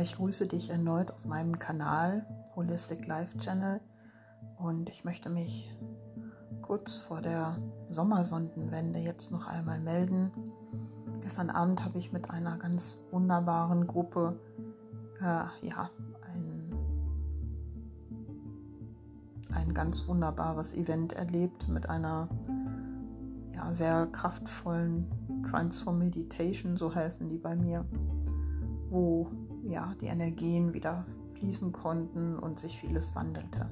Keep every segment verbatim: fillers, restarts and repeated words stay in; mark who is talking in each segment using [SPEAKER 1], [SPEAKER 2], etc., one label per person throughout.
[SPEAKER 1] ich grüße dich erneut auf meinem Kanal Holistic Life Channel und ich möchte mich kurz vor der Sommersonnenwende jetzt noch einmal melden. Gestern Abend habe ich mit einer ganz wunderbaren Gruppe äh, ja, ein, ein ganz wunderbares Event erlebt mit einer ja, sehr kraftvollen Transform Meditation, so heißen die bei mir, wo ja, die Energien wieder fließen konnten und sich vieles wandelte.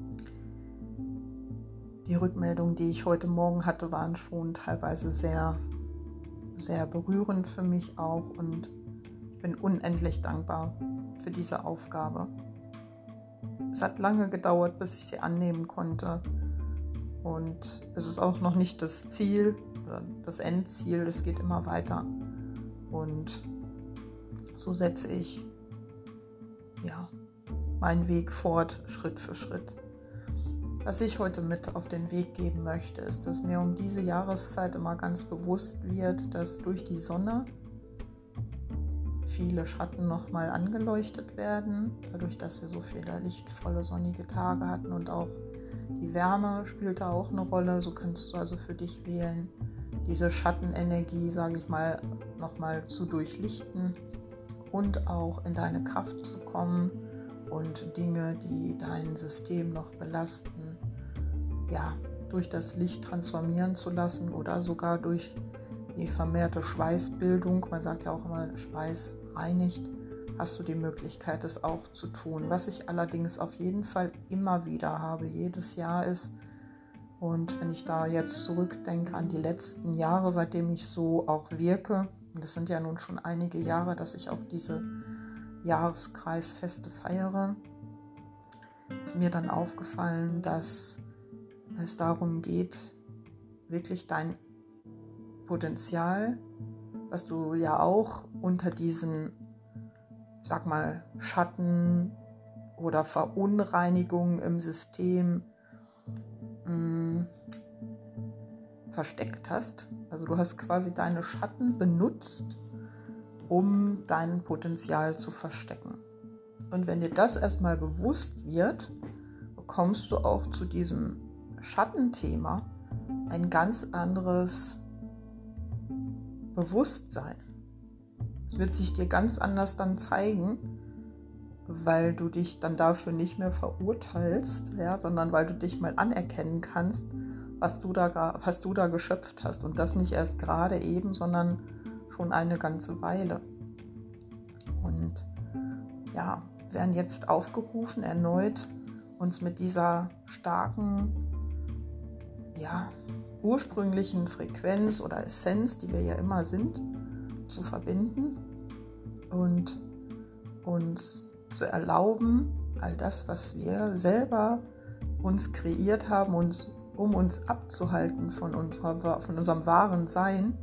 [SPEAKER 1] Die Rückmeldungen, die ich heute Morgen hatte, waren schon teilweise sehr, sehr berührend für mich auch und ich bin unendlich dankbar für diese Aufgabe. Es hat lange gedauert, bis ich sie annehmen konnte und es ist auch noch nicht das Ziel oder das Endziel, es geht immer weiter und so setze ich ja, meinen Weg fort, Schritt für Schritt. Was ich heute mit auf den Weg geben möchte, ist, dass mir um diese Jahreszeit immer ganz bewusst wird, dass durch die Sonne viele Schatten nochmal angeleuchtet werden, dadurch, dass wir so viele lichtvolle, sonnige Tage hatten und auch die Wärme spielt da auch eine Rolle. So kannst du also für dich wählen, diese Schattenenergie, sage ich mal, nochmal zu durchlichten und auch in deine Kraft zu kommen und Dinge, die dein System noch belasten, ja, durch das Licht transformieren zu lassen oder sogar durch die vermehrte Schweißbildung, man sagt ja auch immer, Schweiß reinigt, hast du die Möglichkeit, es auch zu tun. Was ich allerdings auf jeden Fall immer wieder habe, jedes Jahr ist, und wenn ich da jetzt zurückdenke an die letzten Jahre, seitdem ich so auch wirke, das sind ja nun schon einige Jahre, dass ich auch diese Jahreskreisfeste feiere, ist mir dann aufgefallen, dass es darum geht, wirklich dein Potenzial, was du ja auch unter diesen, ich sag mal, Schatten oder Verunreinigungen im System mh, versteckt hast. Also du hast quasi deine Schatten benutzt, um dein Potenzial zu verstecken. Und wenn dir das erstmal bewusst wird, bekommst du auch zu diesem Schattenthema ein ganz anderes Bewusstsein. Es wird sich dir ganz anders dann zeigen, weil du dich dann dafür nicht mehr verurteilst, ja, sondern weil du dich mal anerkennen kannst, was du da, was du da geschöpft hast. Und das nicht erst gerade eben, sondern schon eine ganze Weile. Und ja, wir werden jetzt aufgerufen, erneut uns mit dieser starken, ja, ursprünglichen Frequenz oder Essenz, die wir ja immer sind, zu verbinden und uns zu erlauben, all das, was wir selber uns kreiert haben, uns, um uns abzuhalten von, unserer, von unserem wahren Sein,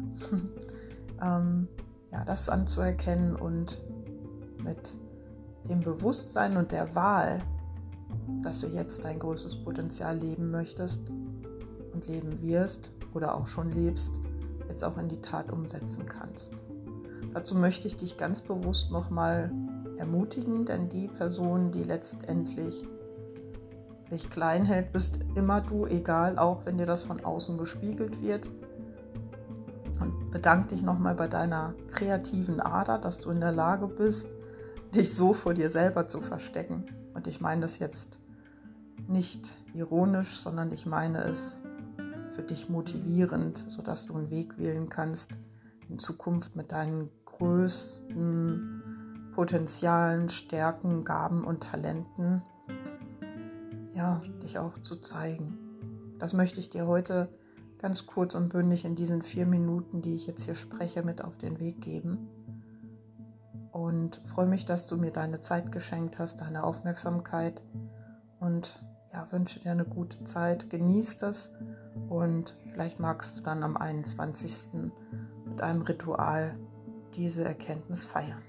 [SPEAKER 1] ähm, ja, das anzuerkennen und mit dem Bewusstsein und der Wahl, dass du jetzt dein größtes Potenzial leben möchtest und leben wirst oder auch schon lebst, jetzt auch in die Tat umsetzen kannst. Dazu möchte ich dich ganz bewusst nochmal ermutigen, denn die Person, die letztendlich sich klein hält, bist immer du, egal, auch wenn dir das von außen gespiegelt wird. Und bedanke dich nochmal bei deiner kreativen Ader, dass du in der Lage bist, dich so vor dir selber zu verstecken. Und ich meine das jetzt nicht ironisch, sondern ich meine es für dich motivierend, sodass du einen Weg wählen kannst, in Zukunft mit deinen größten Potenzialen, Stärken, Gaben und Talenten, ja, dich auch zu zeigen. Das möchte ich dir heute ganz kurz und bündig in diesen vier Minuten, die ich jetzt hier spreche, mit auf den Weg geben. Und freue mich, dass du mir deine Zeit geschenkt hast, deine Aufmerksamkeit und ja, wünsche dir eine gute Zeit, genieß das und vielleicht magst du dann am einundzwanzigsten mit einem Ritual diese Erkenntnis feiern.